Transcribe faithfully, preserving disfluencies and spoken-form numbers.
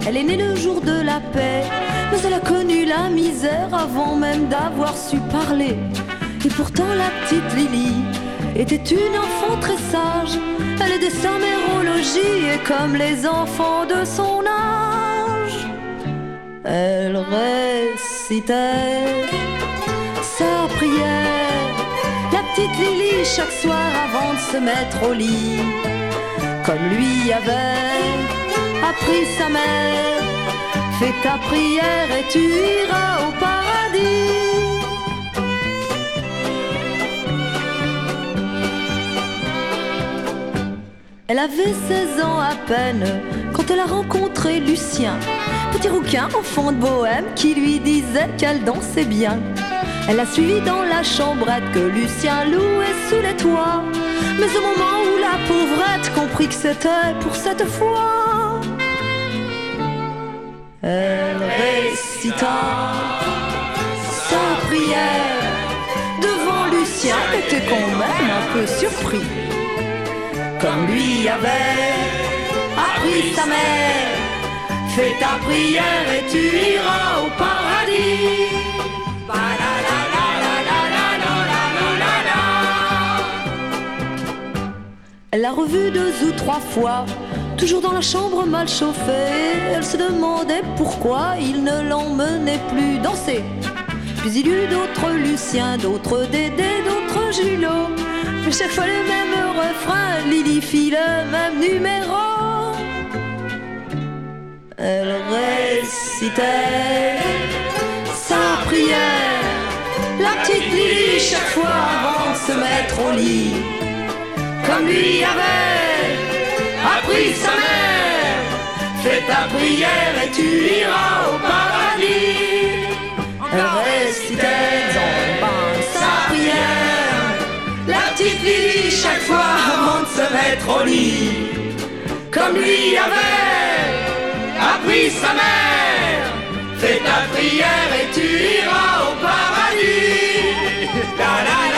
Elle est née le jour de la paix, mais elle a connu la misère avant même d'avoir su parler. Et pourtant la petite Lily était une enfant très sage. Elle aidait sa mère au logis et comme les enfants de son âge, elle récitait sa prière, la petite Lily, chaque soir avant de se mettre au lit, comme lui avait appris sa mère. Fais ta prière et tu iras au paradis. Elle avait seize ans à peine quand elle a rencontré Lucien, petit rouquin, enfant de bohème, qui lui disait qu'elle dansait bien. Elle l'a suivi dans la chambrette que Lucien louait sous les toits. Mais au moment où la pauvrette comprit que c'était pour cette fois, elle récita sa prière devant Lucien, qui était quand même un peu surpris, comme lui avait appris sa mère. Fais ta prière et tu iras au paradis. Elle l'a revu deux ou trois fois, toujours dans la chambre mal chauffée. Elle se demandait pourquoi il ne l'emmenait plus danser. Puis il y eut d'autres Lucien, d'autres Dédé, d'autres Julot. Mais chaque fois le même refrain, Lily fit le même numéro. Elle récitait sa prière, la petite Lily, chaque fois avant de se mettre au lit, comme lui avait appris sa mère. Fais ta prière et tu iras au paradis. Elle récitait en bain sa prière, la petite Lily, chaque fois avant de se mettre au lit, comme lui avait appris sa mère. Fais ta prière et tu iras au paradis. La, la,